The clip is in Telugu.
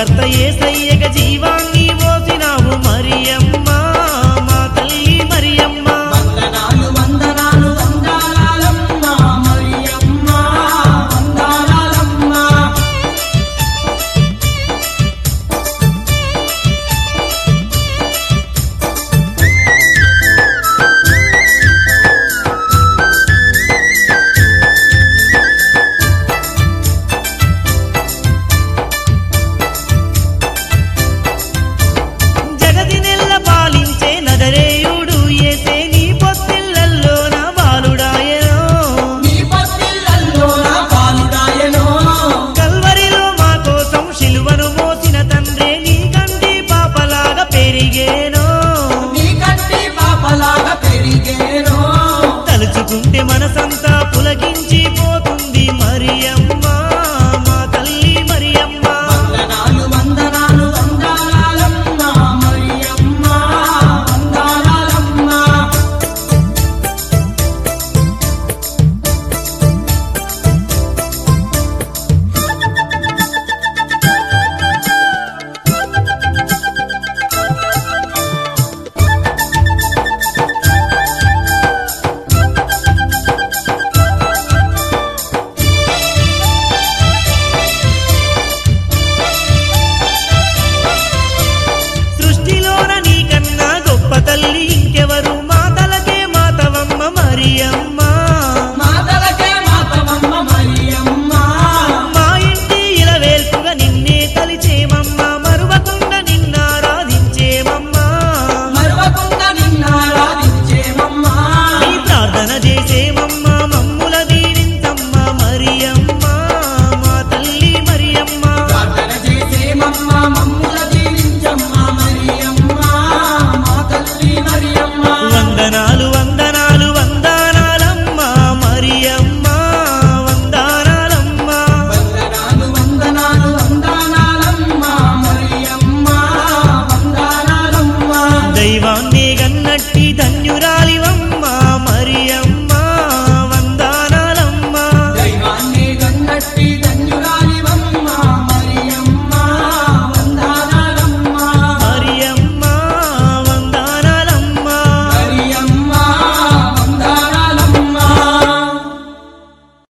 సృష్టికర్త యేసయ్యగా జీవాన్ని పోసినావు మరియమ్మ మా తల్లి మరియమ్మ వందనాలు వందనాలు వందనాలమ్మ మరియమ్మ వందనాలమ్మ జగతి నెల్ల పాలించే నజరేయుడు యేసే నీ పొత్తిళ్ళల్లో నా బాలుడాయనో నీ పొత్తిళ్ళల్లో నా బాలుడాయనో కల్వరిలో మా కోసం శిలువను మోసిన తండ్రే నీ కంటి పాపలాగా పెరిగేనో నీ కంటి పాపలాగా పెరిగేనో తలుచుకుంటే మనసంతా పులకించిపోతుంది మరియమ్మ మా తల్లి మరియమ్మ వందనాలు వందనాలు వందనాలమ్మ మరియమ్మ వందనాలమ్మ సృష్టిలోన నీకన్నా గొప్ప తల్లి ఇంకెవరు మాతలకే మాతవమ్మ మరియమ్మ మాతలకే మాతవమ్మ మరియమ్మ మా ఇంటి ఇలవేల్పుగా నిన్నే తలిచేమమ్మ మరువకుండా నిన్నారాధించేమమ్మ మరువకుండా నిన్నారాధించేమమ్మ నీ ప్రార్థన చేసేమమ్మ మమ్ముల దీవించమ్మ మరియమ్మ మా తల్లి మరియమ్మ ప్రార్థన చేసేమమ్మ మమ్ముల దీవించమ్మ మరియమ్మ మా తల్లి మరియమ్మ వందనాలు వందనాలు వందనాలమ్మ మరియమ్మ వందనాలమ్మ వందనాలు వందనాలు వందనాలమ్మ మరియమ్మ వందనాలమ్మ దైవాన్ని గన్నట్టి ధన్యురాలివమ్మ మరియమ్మ వందనాలమ్మ దైవాన్ని గన్నట్టి ధన్యురాలమ్మ